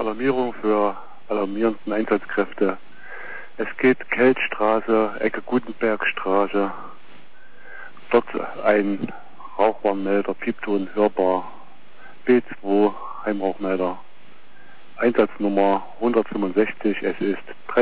Alarmierung für alarmierenden Einsatzkräfte. Es geht Keltstraße, Ecke Gutenbergstraße. Dort ein Rauchwarnmelder, Piepton hörbar. B2 Heimrauchmelder. Einsatznummer 165, es ist